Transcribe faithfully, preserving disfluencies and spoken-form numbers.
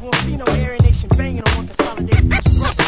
won't see no Aryan Nation banging on one consolidated.